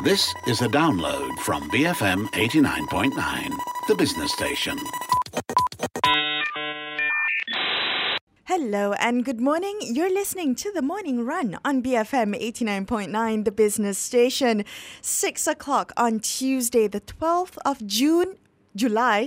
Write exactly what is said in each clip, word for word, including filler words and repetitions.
This is a download from B F M eighty-nine point nine, the business station. Hello and good morning. You're listening to The Morning Run on B F M eighty-nine point nine, the business station. Six o'clock on Tuesday, the twelfth of June. July.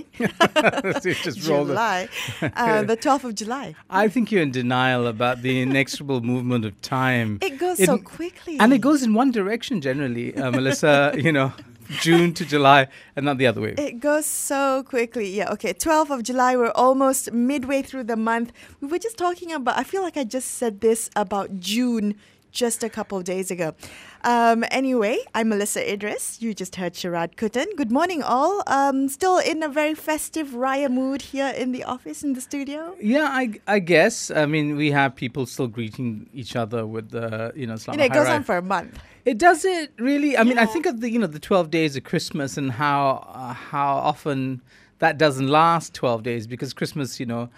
just July. uh, the twelfth of July. I think you're in denial about the inexorable movement of time. It goes it, so quickly. And it goes in one direction generally, uh, Melissa, you know, June to July and not the other way. It goes so quickly. Yeah, okay. twelfth of July, we're almost midway through the month. We were just talking about, I feel like I just said this about June just a couple of days ago. Um, anyway, I'm Melissa Idris. You just heard Sharad Kuttan. Good morning, all. Um, still in a very festive Raya mood here in the office, in the studio? Yeah, I, I guess. I mean, we have people still greeting each other with the, you know, Salam You know, it goes Hai on for a month. It does it really? I yeah. mean, I think of the, you know, the twelve days of Christmas and how uh, how often that doesn't last twelve days because Christmas, you know,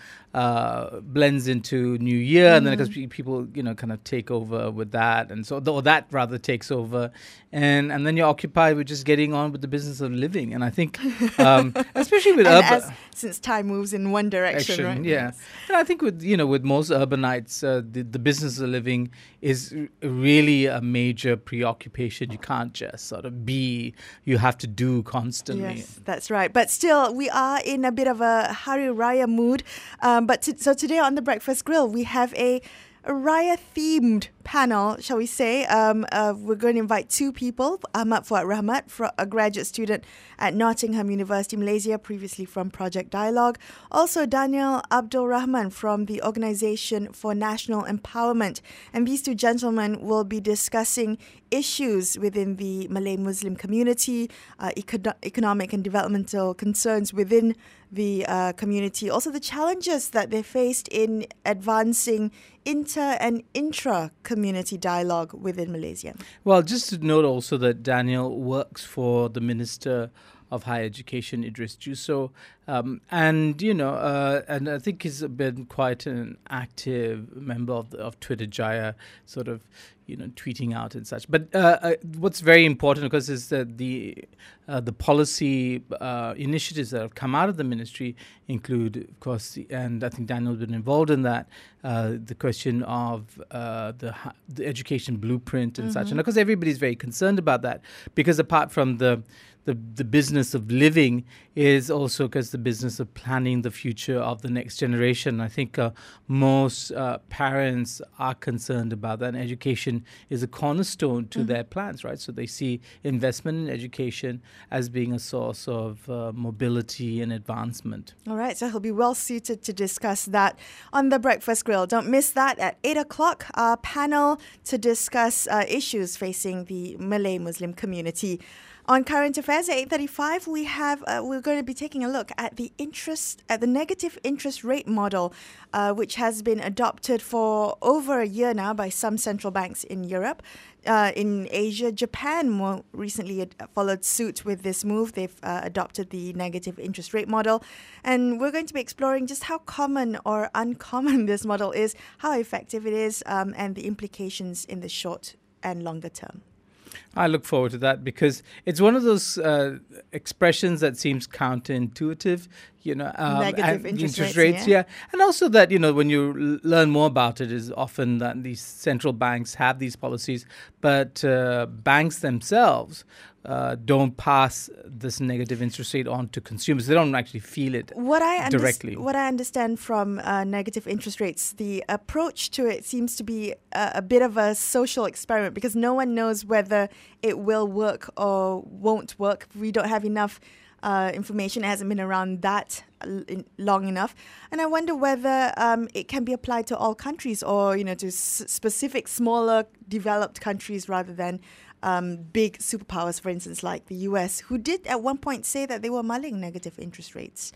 uh, blends into New Year, mm. and then because people, you know, kind of take over with that, and so or that rather takes over, and and then you're occupied with just getting on with the business of living. And I think, um, especially with and urban, as, since time moves in one direction, action, right? Yeah, Yes. And I think with you know with most urbanites, uh, the the business of living is r- really a major preoccupation. You can't just sort of be; you have to do constantly. Yes, that's right. But still, we are in a bit of a Hari Raya mood. Um, but t- so today on the Breakfast Grill, we have a, a Raya-themed panel, shall we say. Um, uh, we're going to invite two people. Ahmad Fuad Rahmat, fr- a graduate student at Nottingham University, Malaysia, previously from Project Dialogue. Also, Daniel Abdul Rahman from the Organisation for National Empowerment. And these two gentlemen will be discussing issues within the Malay Muslim community, uh, eco- economic and developmental concerns within the uh, community, also the challenges that they faced in advancing inter and intra community dialogue within Malaysia. Well, just to note also that Daniel works for the Minister of Higher Education, Idris Juso, um, and you know, uh, and I think he's been quite an active member of the, of Twitter Jaya, sort of, you know, tweeting out and such. But uh, uh, what's very important, of course, is that the uh, the policy uh, initiatives that have come out of the ministry include, of course, the, and I think Daniel's been involved in that, uh, the question of uh, the the education blueprint and mm-hmm. such. And of course, everybody's very concerned about that because apart from the The, the business of living is also because the business of planning the future of the next generation. I think uh, most uh, parents are concerned about that. And education is a cornerstone to mm-hmm. their plans, right? So they see investment in education as being a source of uh, mobility and advancement. All right, so he'll be well suited to discuss that on the Breakfast Grill. Don't miss that at eight o'clock, our panel to discuss uh, issues facing the Malay Muslim community. On current affairs at eight thirty-five, we have uh, we're going to be taking a look at the interest at the negative interest rate model, uh, which has been adopted for over a year now by some central banks in Europe. Uh, in Asia, Japan more recently ad- followed suit with this move. They've uh, adopted the negative interest rate model. And we're going to be exploring just how common or uncommon this model is, how effective it is, um, and the implications in the short and longer term. I look forward to that because it's one of those uh, expressions that seems counterintuitive, you know. Um, Negative and interest, interest rates, rates, yeah. yeah. And also that, you know, when you l- learn more about it is often that these central banks have these policies, but uh, banks themselves uh, don't pass this negative interest rate on to consumers. They don't actually feel it what I underst- directly. What I understand from uh, negative interest rates, the approach to it seems to be a, a bit of a social experiment because no one knows whether it will work or won't work. We don't have enough uh, information. It hasn't been around that l- in, long enough. And I wonder whether um, it can be applied to all countries or, you know, to s- specific smaller developed countries rather than um, big superpowers, for instance, like the U S, who did at one point say that they were mulling negative interest rates.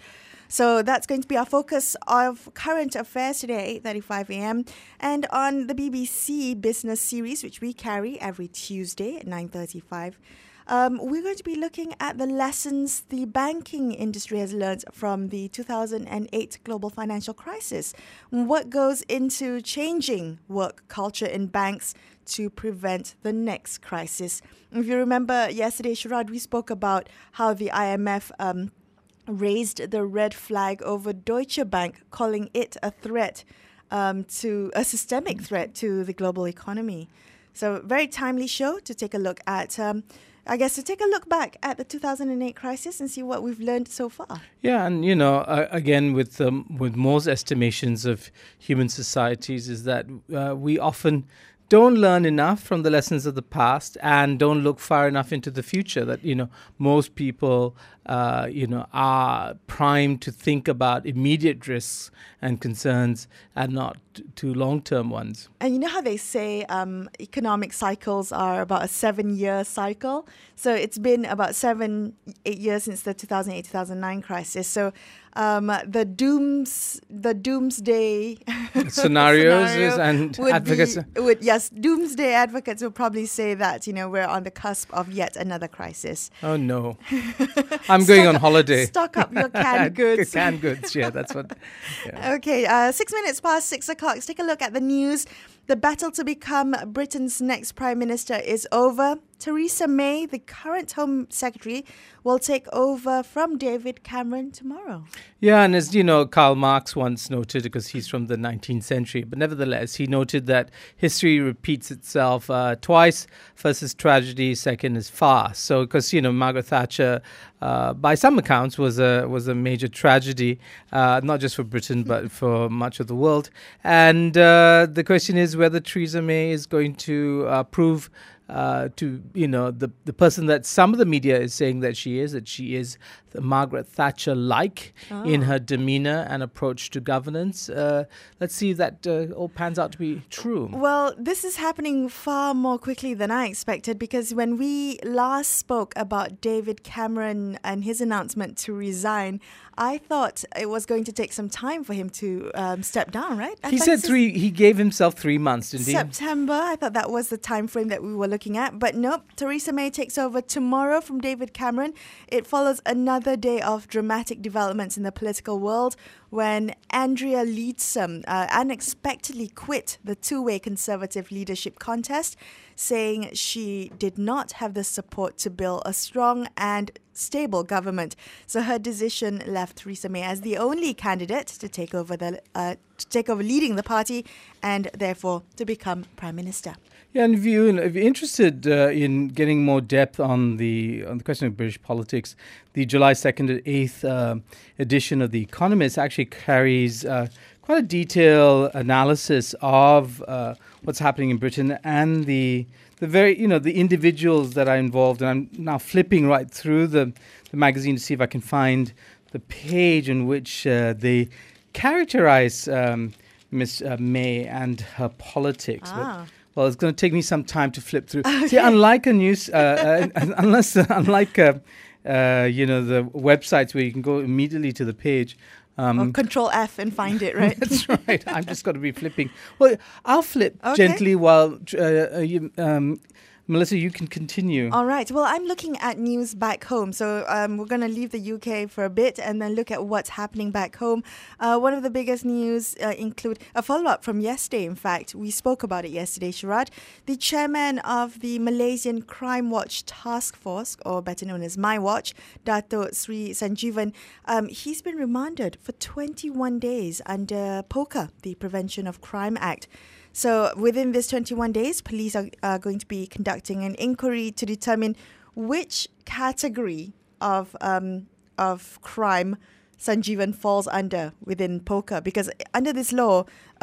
So that's going to be our focus of current affairs today at eight thirty-five a.m. and on the B B C Business Series, which we carry every Tuesday at nine thirty-five. Um, we're going to be looking at the lessons the banking industry has learned from the two thousand eight global financial crisis. What goes into changing work culture in banks to prevent the next crisis? If you remember yesterday, Sharad, we spoke about how the I M F um, raised the red flag over Deutsche Bank, calling it a threat um, to a systemic threat to the global economy. So, very timely show to take a look at. Um, I guess to take a look back at the two thousand eight crisis and see what we've learned so far. Yeah, and you know, uh, again, with um, with most estimations of human societies, is that uh, we often don't learn enough from the lessons of the past and don't look far enough into the future. That, you know, most people, uh, you know, are primed to think about immediate risks and concerns and not t- to long-term ones. And you know how they say um, economic cycles are about a seven-year cycle? So it's been about seven, eight years since the two thousand eight, two thousand nine crisis. So um, the dooms, the doomsday scenarios scenario and would advocates. Be, would, yes, doomsday advocates would probably say that, you know, we're on the cusp of yet another crisis. Oh, no. I'm going Stock on up- holiday. Stock up your canned goods. Canned goods, yeah, that's what. Yeah. Okay, uh, six minutes past six o'clock. Let's take a look at the news. The battle to become Britain's next Prime Minister is over. Theresa May, the current Home Secretary, will take over from David Cameron tomorrow. Yeah, and as you know, Karl Marx once noted, because he's from the nineteenth century, but nevertheless, he noted that history repeats itself uh, twice. First is tragedy, second is farce. So, because, you know, Margaret Thatcher, uh, by some accounts, was a was a major tragedy, uh, not just for Britain, but for much of the world. And uh, the question is whether Theresa May is going to uh, prove Uh, to, you know, the the person that some of the media is saying that she is, that she is the Margaret Thatcher-like Oh. in her demeanor and approach to governance. Uh, let's see if that uh, all pans out to be true. Well, this is happening far more quickly than I expected, because when we last spoke about David Cameron and his announcement to resign, I thought it was going to take some time for him to um, step down, right? I He thought said this is three. He gave himself three months, didn't he? September. I thought that was the time frame that we were looking at. But nope, Theresa May takes over tomorrow from David Cameron. It follows another day of dramatic developments in the political world when Andrea Leadsom uh, unexpectedly quit the two-way Conservative leadership contest, saying she did not have the support to build a strong and stable government. So her decision left Theresa May as the only candidate to take over the uh, to take over leading the party and therefore to become Prime Minister. Yeah, and if, you, if you're interested uh, in getting more depth on the on the question of British politics, the July second to eighth uh, edition of The Economist actually carries uh, quite a detailed analysis of uh, what's happening in Britain and the the very, you know, the individuals that are involved. And I'm now flipping right through the, the magazine to see if I can find the page in which uh, they characterize um, Miss uh, May and her politics. Ah. But, well, it's going to take me some time to flip through. Okay. See, unlike a news, uh, uh, unless uh, unlike uh, uh, you know, the websites where you can go immediately to the page. Um, Or Control F and find it, right? That's right. I'm just going to be flipping. Well, I'll flip Okay. gently while uh, uh, you, um, Melissa, you can continue. All right. Well, I'm looking at news back home. So um, we're going to leave the U K for a bit and then look at what's happening back home. Uh, one of the biggest news uh, include a follow-up from yesterday. In fact, we spoke about it yesterday, Sharad. The chairman of the Malaysian Crime Watch Task Force, or better known as My Watch, Dato' Sri Sanjeevan, um, he's been remanded for twenty-one days under POCA, the Prevention of Crime Act. So within this twenty-one days, police are, are going to be conducting an inquiry to determine which category of um, of crime Sanjeevan falls under within POCA. Because under this law,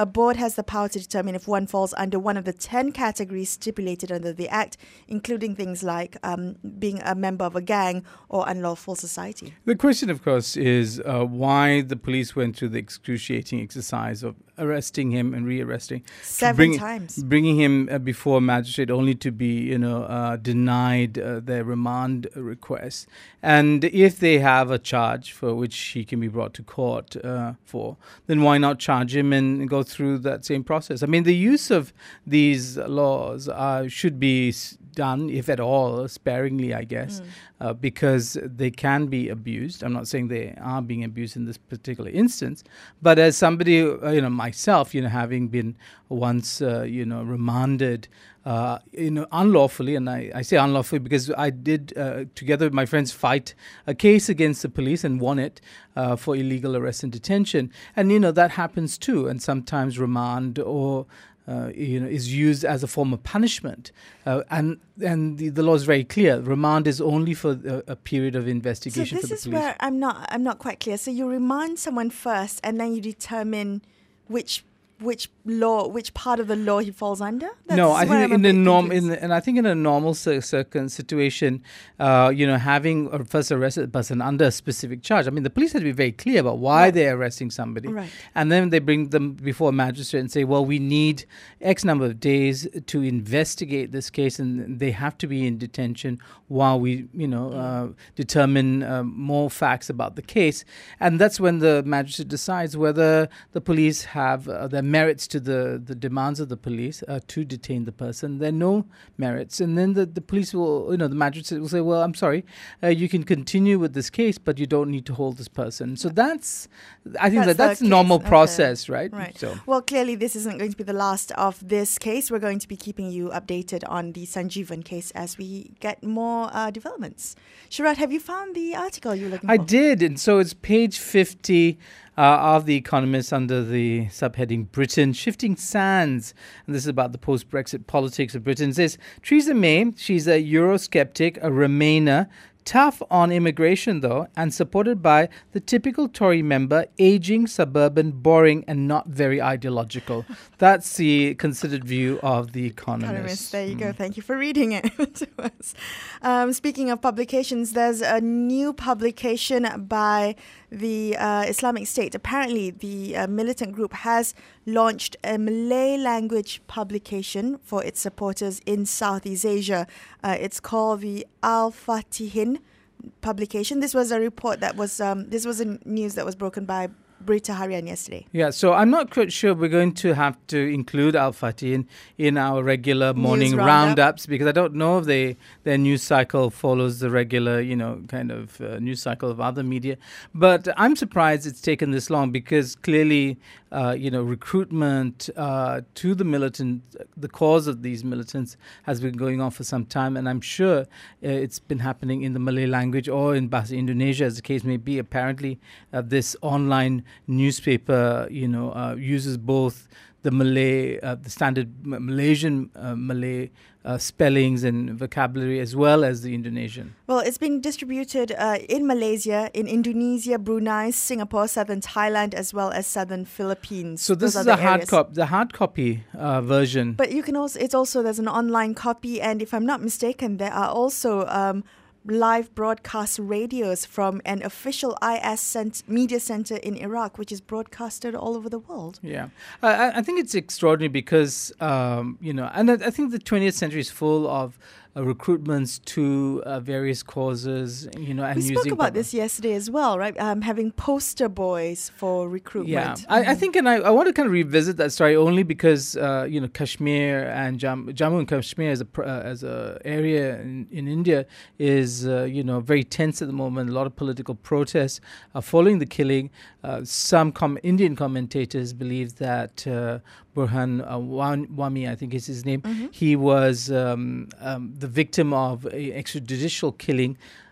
A board has the power to determine if one falls under one of the ten categories stipulated under the Act, including things like um, being a member of a gang or unlawful society. The question, of course, is uh, why the police went through the excruciating exercise of arresting him and re-arresting. Seven bring, times. Bringing him uh, before a magistrate only to be, you know, uh, denied uh, their remand request. And if they have a charge for which he can be brought to court uh, for, then why not charge him and go through that same process? I mean, the use of these laws uh, should be done, if at all, sparingly, I guess, mm. uh, because they can be abused. I'm not saying they are being abused in this particular instance, but as somebody, uh, you know, myself, you know, having been once, uh, you know, remanded, uh, you know, unlawfully, and I, I say unlawfully because I did, uh, together with my friends, fight a case against the police and won it uh, for illegal arrest and detention. And, you know, that happens too. And sometimes remand or Uh, you know, is used as a form of punishment, uh, and and the, the law is very clear. Remand is only for a, a period of investigation. So this for the is police. where I'm not I'm not quite clear. So you remand someone first, and then you determine which which law, which part of the law he falls under. That's no, I think I'm in a the bit norm, in confused. the, and I think in a normal cir- circum situation, uh, you know, having a first arrested a person under a specific charge. I mean, the police have to be very clear about why Right. they're arresting somebody, Right. and then they bring them before a magistrate and say, well, we need X number of days to investigate this case, and they have to be in detention while we, you know, uh, determine uh, more facts about the case, and that's when the magistrate decides whether the police have uh, their merits to the the demands of the police uh, to detain the person. There are no merits, and then the, the police will, you know, the magistrate will say, well, I'm sorry, uh, you can continue with this case, but you don't need to hold this person. So that's, I think That's that that's the normal case. Okay. process, right? Right. So. Well, clearly this isn't going to be the last of this case. We're going to be keeping you updated on the Sanjeevan case as we get more uh, developments. Sharat, have you found the article you were looking I for? did, and so it's page fifty uh, of The Economist under the subheading Britain Shifting Sands. And this is about the post-Brexit politics of Britain. It says, Theresa May, she's a Eurosceptic, a Remainer, tough on immigration, though, and supported by the typical Tory member, ageing, suburban, boring, and not very ideological. That's the considered view of The Economist. Economist. There you Mm. go. Thank you for reading it to us. Um, speaking of publications, there's a new publication by the uh, Islamic State. Apparently, the uh, militant group has launched a Malay language publication for its supporters in Southeast Asia. Uh, it's called the Al-Fatihin publication. This was a report that was, um, this was a news that was broken by Berita Harian yesterday. Yeah, so I'm not quite sure we're going to have to include Al-Fatih in, in our regular morning roundup. roundups because I don't know if they their news cycle follows the regular, you know, kind of uh, news cycle of other media. But I'm surprised it's taken this long because clearly, uh, you know, recruitment uh, to the militant, the cause of these militants has been going on for some time. And I'm sure uh, it's been happening in the Malay language or in Bahasa Indonesia, as the case may be. Apparently, uh, this online newspaper, you know, uh, uses both the Malay, uh, the standard M- Malaysian uh, Malay uh, spellings and vocabulary as well as the Indonesian. Well, it's been distributed uh, in Malaysia, in Indonesia, Brunei, Singapore, southern Thailand, as well as southern Philippines. So this Those is are a the hard areas. copy, the hard copy uh, version. But you can also, it's also, there's an online copy, and if I'm not mistaken, there are also um, live broadcast radios from an official I S cent- media center in Iraq, which is broadcasted all over the world. Yeah, uh, I, I think it's extraordinary because, um, you know, and I, I think the twentieth century is full of uh, recruitments to uh, various causes, you know, and We using spoke about pub- this yesterday as well, right? Um, having poster boys for recruitment. Yeah, I, I think, and I, I want to kind of revisit that story only because, uh, you know, Kashmir and Jam- Jammu and Kashmir as a pr- uh, as a area in, in India is, uh, you know, very tense at the moment. A lot of political protests are following the killing. Uh, some com- Indian commentators believe that uh, Burhan uh, Wan- Wami, I think is his name, Mm-hmm. he was um, um, the victim of a extrajudicial killing.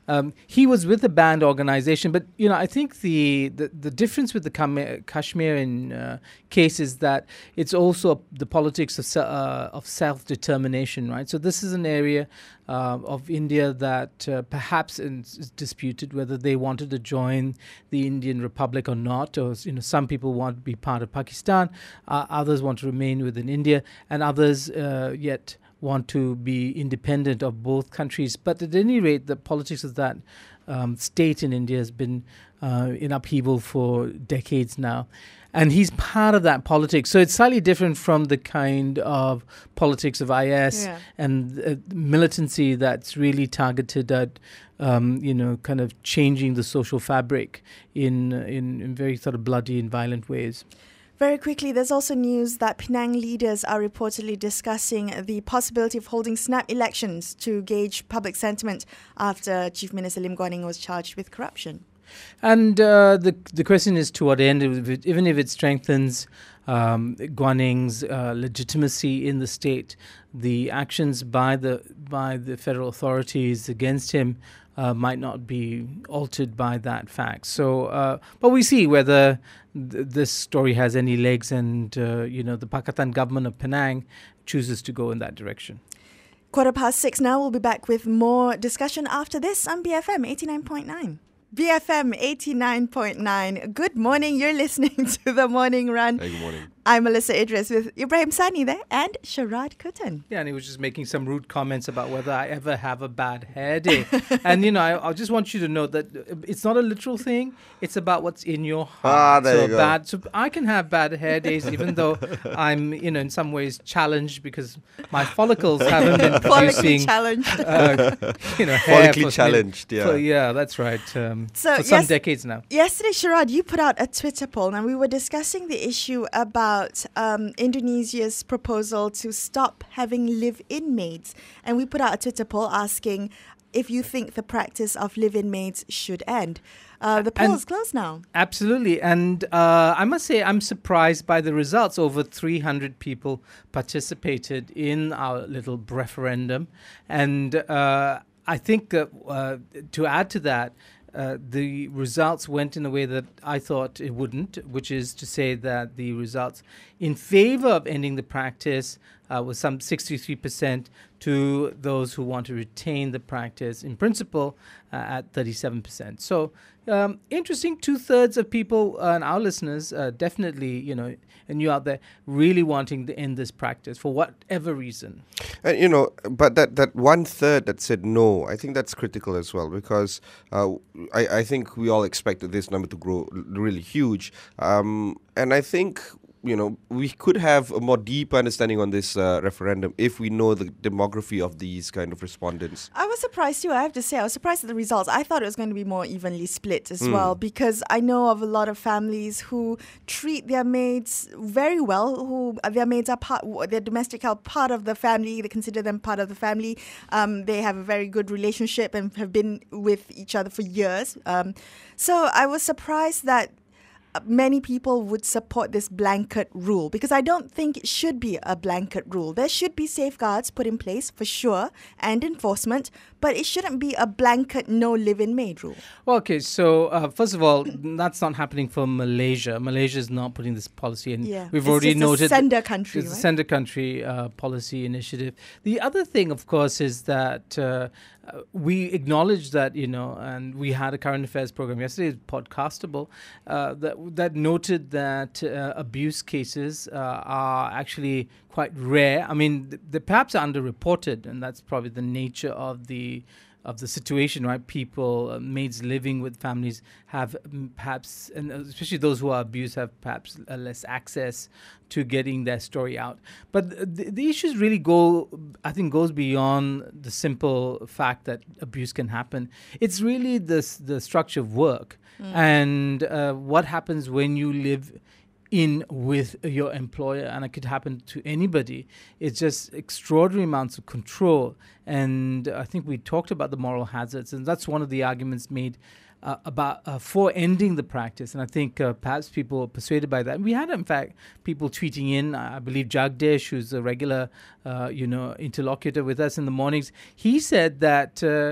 Um, he was with a banned organization, but you know, I think the the, the difference with the Kam- Kashmirian uh, case is that it's also the politics of se- uh, of self-determination, right? So this is an area uh, of India that uh, perhaps is disputed whether they wanted to join the Indian Republic or not, or you know, some people want to be part of Pakistan, uh, others want to remain within India, and others uh, yet want to be independent of both countries. But at any rate, the politics of that um, state in India has been uh, in upheaval for decades now. And he's part of that politics. So it's slightly different from the kind of politics of I S Yeah. and uh, militancy that's really targeted at, um, you know, kind of changing the social fabric in, in, in very sort of bloody and violent ways. Very quickly, there's also news that Penang leaders are reportedly discussing the possibility of holding snap elections to gauge public sentiment after Chief Minister Lim Guan Eng was charged with corruption. And uh, the the question is to what end, if it, even if it strengthens um, Guan Eng's uh, legitimacy in the state, the actions by the by the federal authorities against him uh, might not be altered by that fact. So, uh, but we see whether th- this story has any legs, and uh, you know, the Pakatan government of Penang chooses to go in that direction. Quarter past six now. We'll be back with more discussion after this on B F M eighty-nine point nine. B F M eighty-nine point nine. Good morning. You're listening to The Morning Run. Hey, good morning. I'm Melissa Idris with Ibrahim Sani there and Sharad Kuttan. Yeah, and he was just making some rude comments about whether I ever have a bad hair day. And, you know, I, I just want you to know that it's not a literal thing. It's about what's in your heart. Ah, there so you go. Bad, so I can have bad hair days, even though I'm, you know, in some ways challenged because my follicles haven't been Follically producing, challenged. uh, you know, hair. Follically for- challenged, yeah. for- yeah, that's right. Um, So, for some yes- decades now. Yesterday, Sharad, you put out a Twitter poll and we were discussing the issue about um, Indonesia's proposal to stop having live-in maids. And we put out a Twitter poll asking if you think the practice of live-in maids should end. Uh, the poll And- is closed now. Absolutely. And uh, I must say, I'm surprised by the results. Over three hundred people participated in our little referendum. And uh, I think uh, uh, to add to that, uh, the results went in a way that I thought it wouldn't, which is to say that the results in favor of ending the practice uh, was some sixty-three percent to those who want to retain the practice in principle uh, at thirty-seven percent. So um, interesting, two-thirds of people uh, and our listeners uh, definitely, you know, and you out there really wanting to end this practice for whatever reason. And you know, but that, that one third that said no, I think that's critical as well, because uh, I, I think we all expected this number to grow l- really huge. Um, and I think, you know, we could have a more deep understanding on this uh, referendum if we know the demography of these kind of respondents. I was surprised too, I have to say. I was surprised at the results. I thought it was going to be more evenly split as Mm. well, because I know of a lot of families who treat their maids very well, who uh, their maids are part, their domestic help part of the family. They consider them part of the family. Um, they have a very good relationship and have been with each other for years. Um, so I was surprised that many people would support this blanket rule, because I don't think it should be a blanket rule. There should be safeguards put in place for sure and enforcement, but it shouldn't be a blanket no live-in maid rule. Well, okay, so uh, first of all, that's not happening for Malaysia. Malaysia is not putting this policy in. Yeah, We've it's already just a noted sender country, It's a right? sender country uh, policy initiative. The other thing, of course, is that uh, uh, we acknowledge that, you know, and we had a current affairs program yesterday, it's podcastable, uh, that that noted that uh, abuse cases uh, are actually quite rare. I mean, th- they perhaps are underreported, and that's probably the nature of the of the situation, right? People, uh, maids living with families have mm, perhaps, and especially those who are abused, have perhaps uh, less access to getting their story out. But the, the issues really go, I think, goes beyond the simple fact that abuse can happen. It's really this the structure of work and uh, what happens when you live in with your employer, and it could happen to anybody. It's just extraordinary amounts of control, and I think we talked about the moral hazards, and that's one of the arguments made uh, about uh, for ending the practice. And I think uh, perhaps people were persuaded by that. And we had, in fact, people tweeting in. I believe Jagdish, who's a regular, uh, you know, interlocutor with us in the mornings, he said that. Uh,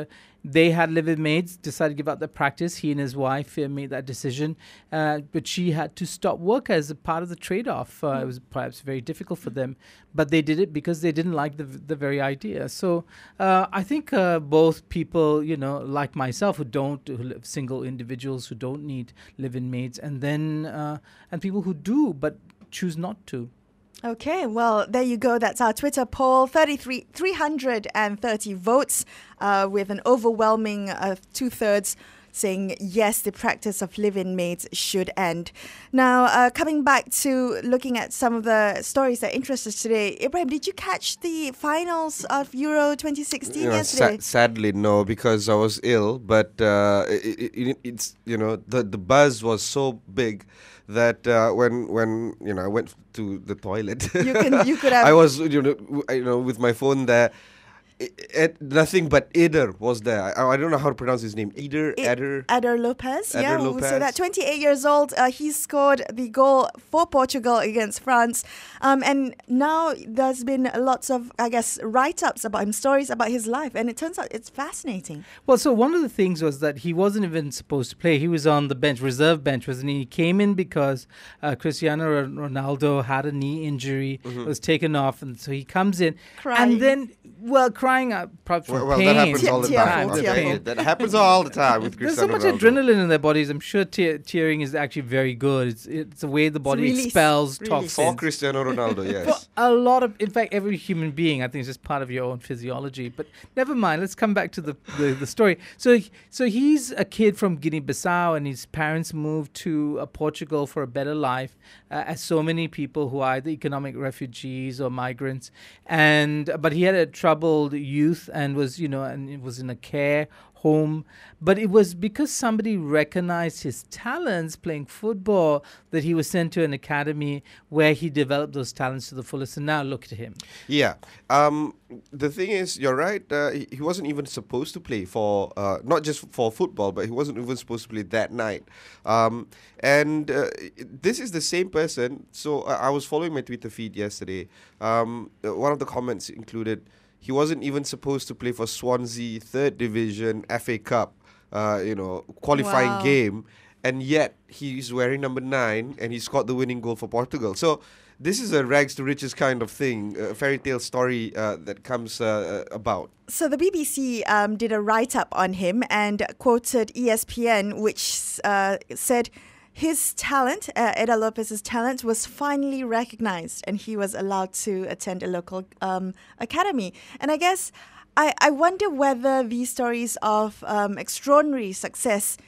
they had live-in maids, decided to give up the practice. He and his wife uh, made that decision, uh, but she had to stop work as a part of the trade-off. Uh, mm. It was perhaps very difficult for them, but they did it because they didn't like the the very idea. So uh, I think uh, both people, you know, like myself, who don't, who live, single individuals who don't need live-in maids, and then uh, and people who do but choose not to. Okay, well, there you go. That's our Twitter poll. thirty-three, three hundred thirty votes uh, with an overwhelming uh, two-thirds saying yes, the practice of live-in maids should end. Now, uh, coming back to looking at some of the stories that interest us today, Ibrahim, did you catch the finals of Euro twenty sixteen You know, yesterday? sa- sadly, no, because I was ill. But uh, it, it, it's you know the the buzz was so big that uh, when when you know I went to the toilet, You can you could have. I was you know w- you know with my phone there. It, it, nothing but Eder was there. I, I don't know how to pronounce his name. Eder, I- Eder. Eder Lopez, Eder yeah, we'll say Lopez. that. twenty-eight years old, uh, he scored the goal for Portugal against France. Um, and now there's been lots of, I guess, write-ups about him, stories about his life. And it turns out it's fascinating. Well, so one of the things was that he wasn't even supposed to play. He was on the bench, reserve bench, wasn't he? He came in because uh, Cristiano Ronaldo had a knee injury, Mm-hmm. was taken off, and so he comes in. Crying. And then, well, crying out probably from Well, well pain. that happens all the Tearful, time. tearful. Okay? That happens all the time with There's so Cristiano much Ronaldo. adrenaline in their bodies. I'm sure te- tearing is actually very good. It's it's a way the body release. expels Release. toxins. For Cristiano Ronaldo, For yes. a lot of, in fact, every human being, I think, is just part of your own physiology. But never mind. Let's come back to the, the, the story. So, so he's a kid from Guinea-Bissau, and his parents moved to uh, Portugal for a better life, uh, as so many people who are either economic refugees or migrants. And but he had a troubled youth and was, you know, and it was in a care home. But it was because somebody recognized his talents playing football that he was sent to an academy where he developed those talents to the fullest. And now look at him. Yeah. Um, the thing is, you're right. Uh, he, he wasn't even supposed to play for, uh, not just for football, but he wasn't even supposed to play that night. Um, and uh, this is the same person. So uh, I was following my Twitter feed yesterday. Um, uh, one of the comments included, he wasn't even supposed to play for Swansea third division F A Cup, uh, you know, qualifying Wow. game, and yet he's wearing number nine and he scored the winning goal for Portugal. So this is a rags to riches kind of thing, a fairy tale story uh, that comes uh, about. So the B B C um, did a write-up on him and quoted E S P N, which uh, said his talent, uh, Eder Lopez's talent, was finally recognized and he was allowed to attend a local um, academy. And I guess I, I wonder whether these stories of um, extraordinary success,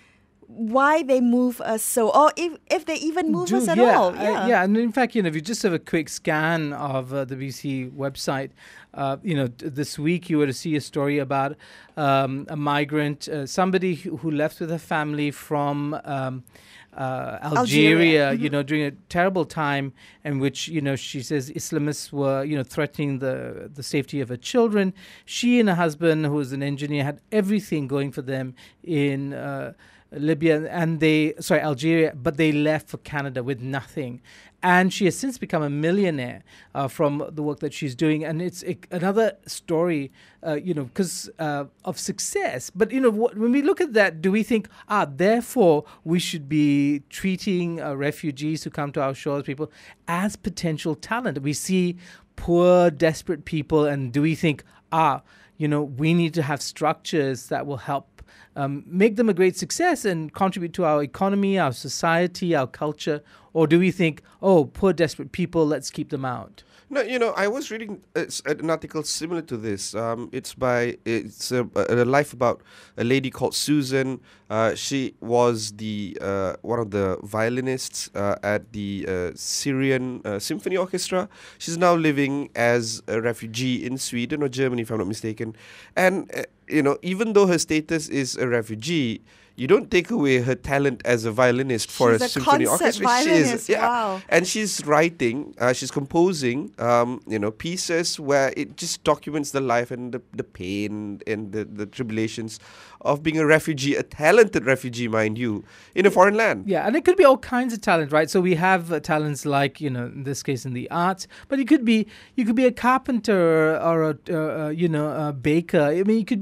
why they move us so, or if, if they even move Do- us at yeah, all. uh, yeah, and in fact, you know, if you just have a quick scan of uh, the B B C website, uh, you know, t- this week you were to see a story about um, a migrant, uh, somebody who, who left with her family from um, uh, Algeria, Algeria. you know, during a terrible time in which, you know, she says Islamists were, you know, threatening the, the safety of her children. She and her husband, who was an engineer, had everything going for them in Uh, Libya and they, sorry, Algeria, but they left for Canada with nothing. And she has since become a millionaire uh, from the work that she's doing. And it's a, another story, uh, you know, because uh, of success. But, you know, wh- when we look at that, do we think, ah, therefore we should be treating uh, refugees who come to our shores, people, as potential talent? We see poor, desperate people, and do we think, ah, you know, we need to have structures that will help Um, make them a great success and contribute to our economy, our society, our culture? Or do we think, oh, poor, desperate people, let's keep them out? No, you know, I was reading uh, s- an article similar to this. Um, it's by it's a, a life about a lady called Susan. Uh, she was the uh, one of the violinists uh, at the uh, Syrian uh, Symphony Orchestra. She's now living as a refugee in Sweden or Germany, if I'm not mistaken. And uh, you know, even though her status is a refugee, you don't take away her talent as a violinist for She's a, a symphony concert orchestra. violinist, She is, yeah. wow. And she's writing, uh, she's composing, um, you know, pieces where it just documents the life and the, the pain and the, the tribulations of being a refugee, a talented refugee, mind you, in a foreign land. Yeah, and it could be all kinds of talent, right? So we have uh, talents like, you know, in this case in the arts, but it could be, you could be a carpenter or a, uh, uh, you know, a baker. I mean, you could be a, a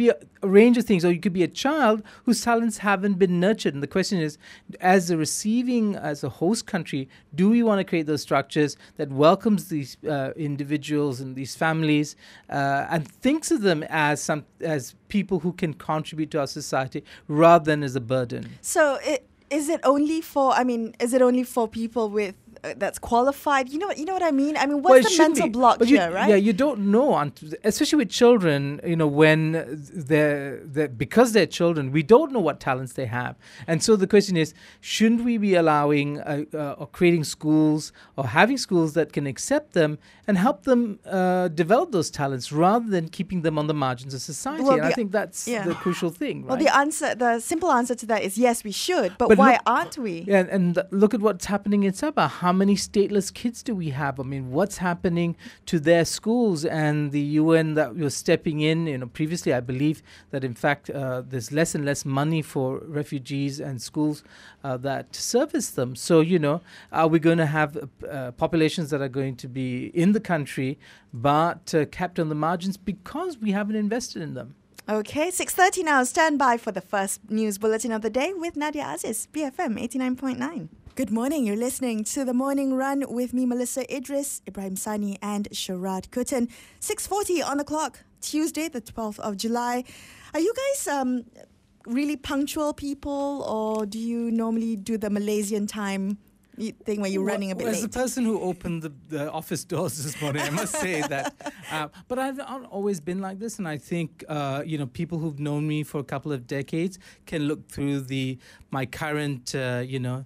a range of things. Or you could be a child whose talents haven't been nurtured. And the question is, as a receiving, as a host country, do we want to create those structures that welcomes these uh, individuals and these families uh, and thinks of them as some as people who can contribute to our society rather than as a burden? So it, is it only for, I mean, is it only for people with uh, that's qualified? You know, you know what I mean? I mean, Well, what's it the shouldn't mental be. block But you- here, right? Yeah, you don't know, unt- especially with children. You know, when they're, they're because they're children, we don't know what talents they have, and so the question is: shouldn't we be allowing uh, uh, or creating schools or having schools that can accept them and help them uh, develop those talents rather than keeping them on the margins of society? Well, and I the- think that's yeah. the crucial thing, right? Well, the answer, the simple answer to that is yes, we should. But, But why look- aren't we? Yeah, and, and th- look at what's happening in Sabah. How many stateless kids do we have? I mean, what's happening to their schools? And the U N that was stepping in, you know, previously I believe that in fact uh, there's less and less money for refugees and schools uh, that service them. So, you know, are we going to have uh, populations that are going to be in the country but uh, kept on the margins because we haven't invested in them? Okay, six thirty now. Stand by for the first news bulletin of the day with Nadia Aziz, B F M eighty-nine point nine. Good morning. You're listening to The Morning Run with me, Melissa Idris, Ibrahim Sani and Sharad Kutan. six forty on the clock, Tuesday, the twelfth of July. Are you guys um, really punctual people, or do you normally do the Malaysian time thing where you're running a bit well, late? As the person who opened the, the office doors this morning, I must say that. Uh, but I've, I've always been like this, and I think uh, you know, people who've known me for a couple of decades can look through the my current uh, you know.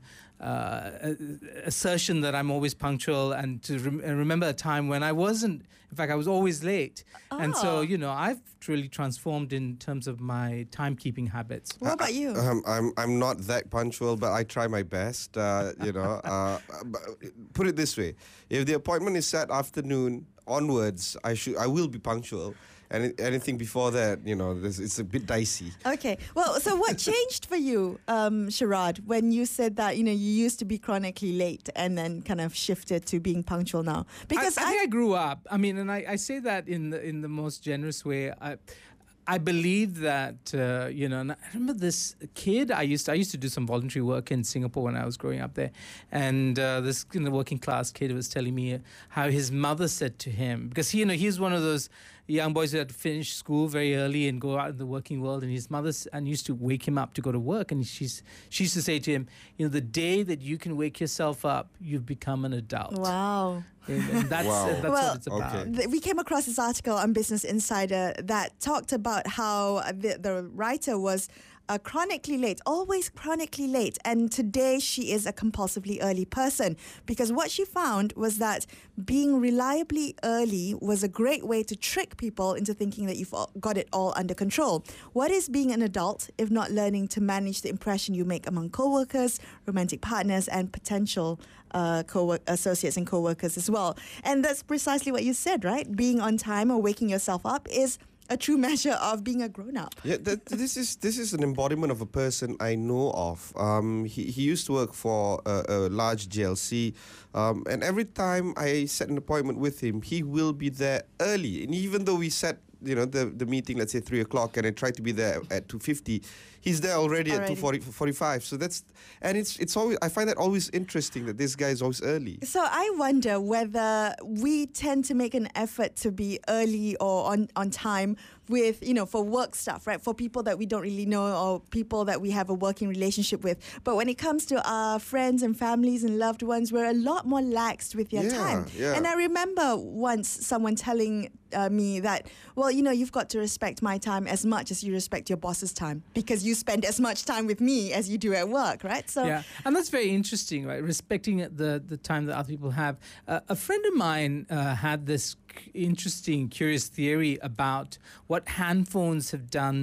Uh, assertion that I'm always punctual, and to rem- and remember a time when I wasn't. In fact, I was always late, and so Oh. you know, I've truly transformed in terms of my timekeeping habits. What about you? Um, I'm I'm not that punctual, but I try my best. Uh, you know, uh, but put it this way: if the appointment is set afternoon onwards, I should I will be punctual. And anything before that, you know, this, it's a bit dicey. Okay. Well, so what changed for you, um, Sharad, when you said that, you know, you used to be chronically late and then kind of shifted to being punctual now? Because I, I think I grew up. I mean, and I, I say that in the in the most generous way. I, I believe that uh, you know. And I remember this kid. I used to, I used to do some voluntary work in Singapore when I was growing up there, and uh, this you know, working class kid was telling me how his mother said to him, because he you know he's one of those young boys who had to finish school very early and go out in the working world, and his mother s- and used to wake him up to go to work, and she's she used to say to him, you know, the day that you can wake yourself up, you've become an adult. wow. And, and that's Wow. uh, that's Well, what it's about. okay. Th- We came across this article on Business Insider that talked about how the, the writer was uh, chronically late, always chronically late. And today she is a compulsively early person, because what she found was that being reliably early was a great way to trick people into thinking that you've all- got it all under control. What is being an adult if not learning to manage the impression you make among co-workers, romantic partners, and potential uh, co associates and co-workers as well? And that's precisely what you said, right? Being on time or waking yourself up is a true measure of being a grown-up. Yeah, that, this is this is an embodiment of a person I know of. Um, he, he used to work for a, a large G L C, um, and every time I set an appointment with him, he will be there early. And even though we set, you know, the, the meeting, let's say three o'clock, and I try to be there at two fifty, he's there already, Already. at two forty, forty-five. So that's, and it's it's always, I find that always interesting that this guy is always early. So I wonder whether we tend to make an effort to be early or on, on time with, you know, for work stuff, right? For people that we don't really know or people that we have a working relationship with. But when it comes to our friends and families and loved ones, we're a lot more laxed with their Yeah, time. yeah. And I remember once someone telling uh, me that, well, you know, you've got to respect my time as much as you respect your boss's time, because you spend as much time with me as you do at work, right? So Yeah, and that's very interesting, right? Respecting the the time that other people have. Uh, a friend of mine uh, had this c- interesting, curious theory about what handphones have done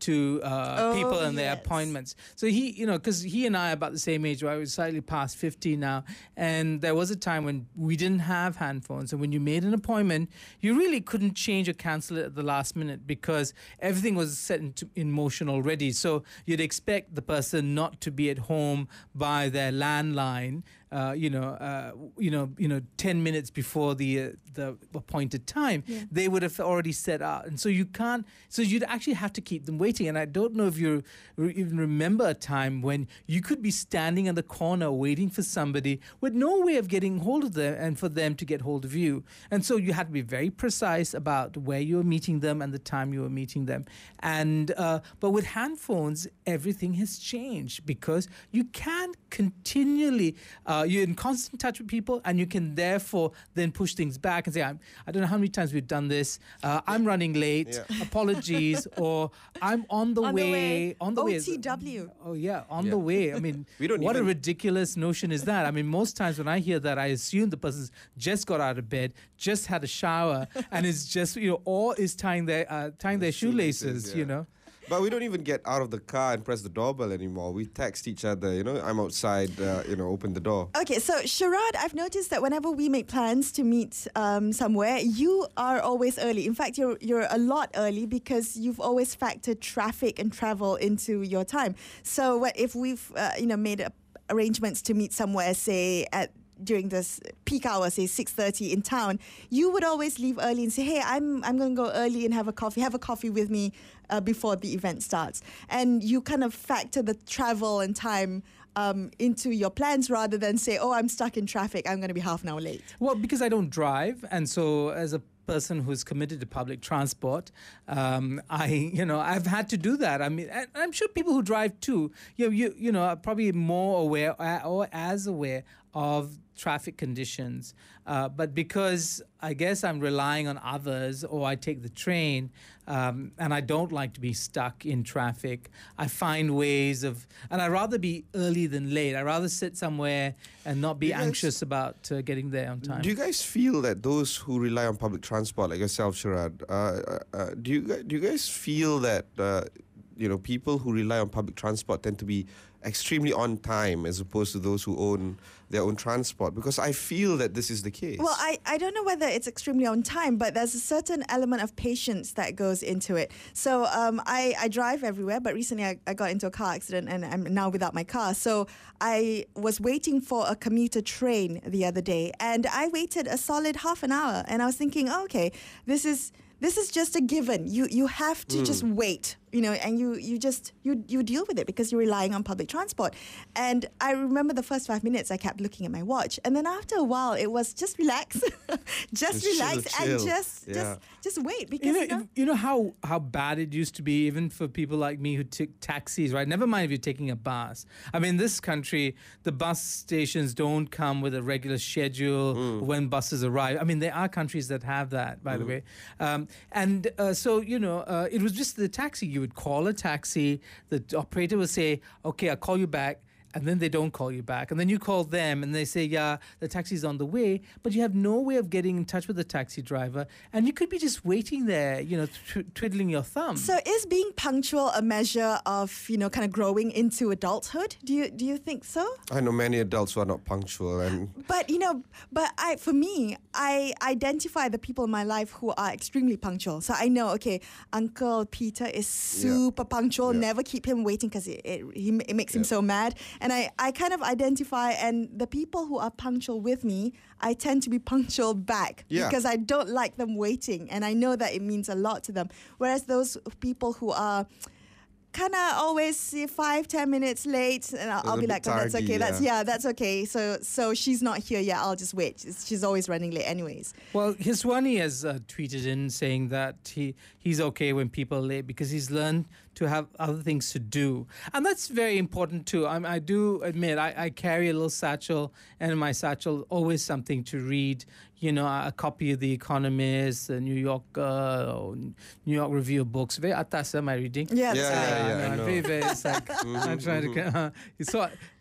to uh, Oh, people and their yes. appointments. So he, you know, because he and I are about the same age, right? We're slightly past fifty now. And there was a time when we didn't have handphones. And when you made an appointment, you really couldn't change or cancel it at the last minute because everything was set into, in motion already. So you'd expect the person not to be at home by their landline, uh, you know, uh, you know, you know, ten minutes before the uh, the appointed time. Yeah. They would have already set out, and so you can't. So you'd actually have to keep them waiting. And I don't know if you re- even remember a time when you could be standing in the corner waiting for somebody with no way of getting hold of them, and for them to get hold of you. And so you had to be very precise about where you were meeting them and the time you were meeting them. And uh, but with handphones, everything has changed because you can continually. Uh, you're in constant touch with people, and you can therefore then push things back and say, I'm, I don't know how many times we've done this. Uh, I'm running late. Yeah. Apologies. Or I'm on the On way. the way. On the way. O T W. Oh, yeah. On Yeah. the way. I mean, We don't what even- a ridiculous notion is that? I mean, most times when I hear that, I assume the person's just got out of bed, just had a shower, and is just, you know, or is tying their, uh, tying their shoelaces, yeah. you know. But we don't even get out of the car and press the doorbell anymore. We text each other, you know, I'm outside, uh, you know, open the door. Okay, so Sharad, I've noticed that whenever we make plans to meet um, somewhere, you are always early. In fact, you're you're a lot early because you've always factored traffic and travel into your time. So what if we've uh, you know made uh, arrangements to meet somewhere, say at during this peak hour, say six thirty in town, you would always leave early and say, hey, I'm I'm going to go early and have a coffee. Have a coffee with me uh, before the event starts. And you kind of factor the travel and time um, into your plans rather than say, oh, I'm stuck in traffic. I'm going to be half an hour late. Well, because I don't drive, and so as a person who's committed to public transport, um, I, you know, I've had to do that. I mean, and I'm sure people who drive too, you know, you, you know, are probably more aware or as aware of traffic conditions. Uh, but because I guess I'm relying on others, or I take the train, um, and I don't like to be stuck in traffic, I find ways of, and I'd rather be early than late. I'd rather sit somewhere and not be You guys- anxious about uh, getting there on time. Do you guys feel that those who rely on public transport, like yourself, Sharad, uh, uh, uh, do you gu- do you guys feel that uh, you know people who rely on public transport tend to be extremely on time as opposed to those who own their own transport? Because I feel that this is the case. Well, I, I don't know whether it's extremely on time, but there's a certain element of patience that goes into it. So um, I, I drive everywhere, but recently I, I got into a car accident and I'm now without my car. So I was waiting for a commuter train the other day, and I waited a solid half an hour, and I was thinking, oh, okay, this is this is just a given. You you have to just wait, you know, and you you just you you deal with it because you're relying on public transport. And I remember the first five minutes I kept looking at my watch, and then after a while it was just relax, just, Just relax chill, and chill. just Yeah. just just wait because You know, you know, if- you know how, how bad it used to be, even for people like me who took taxis, right? Never mind if you're taking a bus. I mean, in this country, the bus stations don't come with a regular schedule when buses arrive. I mean, there are countries that have that, by the way. Um, and uh, so, you know, uh, it was just the taxi. You would call a taxi, the operator would say, okay, I'll call you back. And then they don't call you back. And then you call them and they say, yeah, the taxi's on the way. But you have no way of getting in touch with the taxi driver. And you could be just waiting there, you know, tw- twiddling your thumb. so is being punctual a measure of, you know, kind of growing into adulthood? Do you do you think so? I know many adults who are not punctual, and But you know, but I for me, I identify the people in my life who are extremely punctual. So I know, okay, Uncle Peter is super punctual. Yeah. Never keep him waiting because it, it he, it makes him Yeah. so mad. And I, I kind of identify, and the people who are punctual with me, I tend to be punctual back Yeah. because I don't like them waiting, and I know that it means a lot to them. Whereas those people who are kind of always see five, ten minutes late, and I'll, They're I'll a be bit like, oh, that's tardy, okay. That's yeah. yeah, that's okay. So so she's not here yet. I'll just wait. She's she's always running late, anyways. Well, Hiswani has uh, tweeted in saying that he, he's okay when people are late because he's learned to have other things to do. And that's very important too. I, I do admit I, I carry a little satchel, and in my satchel always something to read. You know, a copy of The Economist, the New York, uh, or New York Review of Books. Very atas, uh, my reading. Yeah, that's Yeah, right. yeah, yeah. no, I know. very, very, it's like, I'm trying to, uh, so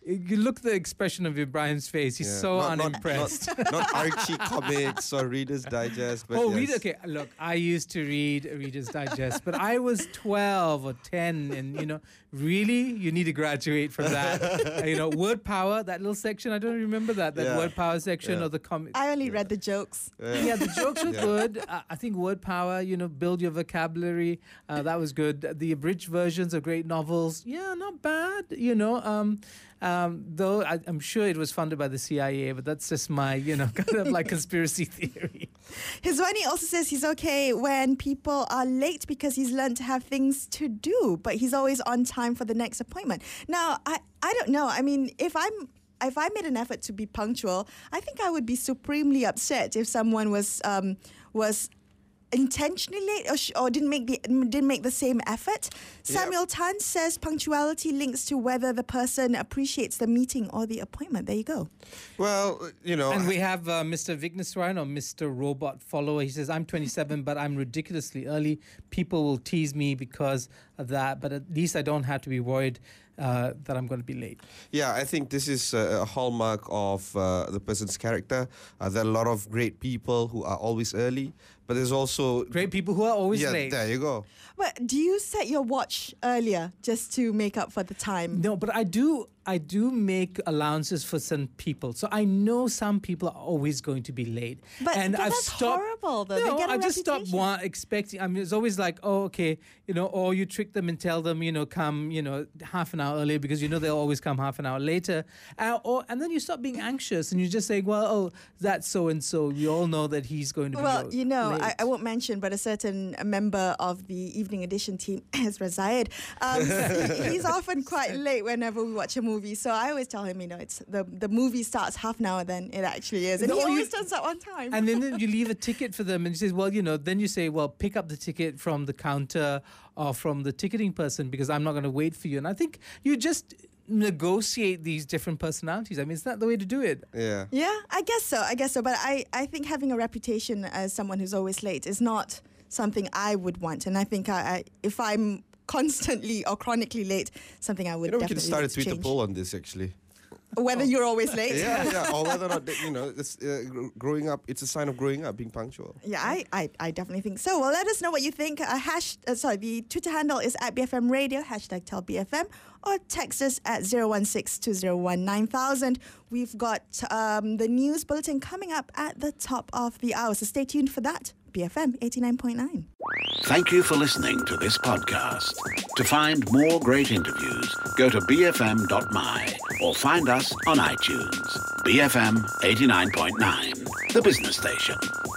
you look at the expression of Ibrahim's face. He's Yeah. so Not- not- unimpressed. Not, not Archie comics or Reader's Digest. But oh, yes. read okay. Look, I used to read Reader's Digest, but I was twelve or ten, and you know, really, you need to graduate from that. Uh, you know, word power, that little section. I don't remember that. That Yeah. word power section Yeah. of the comic. I only read the jokes. Yeah, the jokes were Yeah. good. Uh, I think word power, you know, build your vocabulary. Uh, that was good. The abridged versions of great novels, yeah, not bad. You know, um, um, though I, I'm sure it was funded by the C I A, but that's just my, you know, kind of like conspiracy theory. Hizwani also says he's okay when people are late because he's learned to have things to do, but he's always on time for the next appointment. Now, I, I don't know. I mean, if I'm if I made an effort to be punctual, I think I would be supremely upset if someone was um, was intentionally late or, sh- or didn't make the didn't make the same effort. Samuel Tan says punctuality links to whether the person appreciates the meeting or the appointment. There you go. Well, you know. And we have uh, Mister Vigneswaran, or Mister Robot Follower. He says, I'm twenty-seven, but I'm ridiculously early. People will tease me because of that, but at least I don't have to be worried uh, that I'm going to be late. Yeah, I think this is a, a hallmark of uh, the person's character. Uh, there are a lot of great people who are always early, but there's also Great people who are always yeah, late. there you go. But do you set your watch earlier just to make up for the time? No, but I do. I do make allowances for some people, so I know some people are always going to be late. But and th- I've that's stopped, horrible, though. They No, get a I just stopped reputation. wa- expecting. I mean, it's always like, oh, okay, you know, or you trick them and tell them, you know, come, you know, half an hour earlier because you know they'll always come half an hour later, uh, or and then you stop being anxious and you just say, well, oh, that's so and so. We all know that he's going to be Well, late. you know, I, I won't mention, but a certain member of the Evening Edition team, Ezra Zayed, um, he- he's often quite late whenever we watch a movie. So I always tell him, you know, it's the, the movie starts half an hour than it actually is. And No, he you- always turns up on time. And then you leave a ticket for them and you say, well, you know, then you say, well, pick up the ticket from the counter or from the ticketing person because I'm not going to wait for you. And I think you just negotiate these different personalities. I mean, it's not the way to do it. Yeah. Yeah, I guess so. I guess so. But I, I think having a reputation as someone who's always late is not something I would want. And I think I, I if I'm constantly or chronically late, something I would You know, we definitely can start a like to Twitter change. poll on this actually. Whether you're always late. Yeah, yeah. Or whether or not, that, you know, it's, uh, gr- growing up, it's a sign of growing up, being punctual. Yeah, I, I, I definitely think so. Well, let us know what you think. Uh, hash, uh, sorry, the Twitter handle is at B F M Radio, hashtag tell B F M, or text us at zero one six two zero one nine thousand. We've got um, the news bulletin coming up at the top of the hour, so stay tuned for that. B F M eighty-nine point nine. Thank you for listening to this podcast. To find more great interviews, go to b f m dot m y or find us on iTunes. B F M eighty-nine point nine, the business station.